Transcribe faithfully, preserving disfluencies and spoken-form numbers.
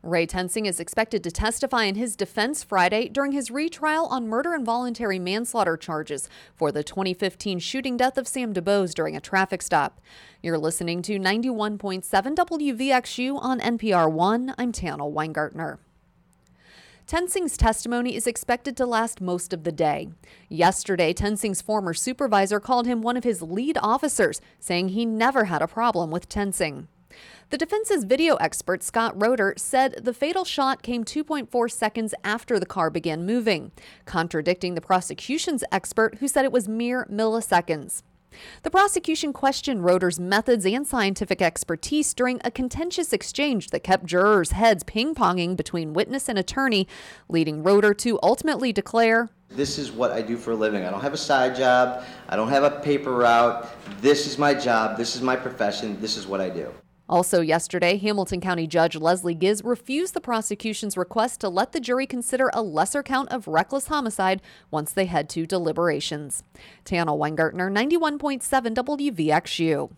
Ray Tensing is expected to testify in his defense Friday during his retrial on murder and voluntary manslaughter charges for the twenty fifteen shooting death of Sam DuBose during a traffic stop. You're listening to ninety-one point seven W V X U on N P R one. I'm Tana Weingartner. Tensing's testimony is expected to last most of the day. Yesterday, Tensing's former supervisor called him one of his lead officers, saying he never had a problem with Tensing. The defense's video expert, Scott Roeder, said the fatal shot came two point four seconds after the car began moving, contradicting the prosecution's expert who said it was mere milliseconds. The prosecution questioned Roeder's methods and scientific expertise during a contentious exchange that kept jurors' heads ping-ponging between witness and attorney, leading Roeder to ultimately declare, "This is what I do for a living. I don't have a side job. I don't have a paper route. This is my job. This is my profession. This is what I do." Also yesterday, Hamilton County Judge Leslie Giz refused the prosecution's request to let the jury consider a lesser count of reckless homicide once they head to deliberations. Tana Weingartner, ninety-one point seven W V X U.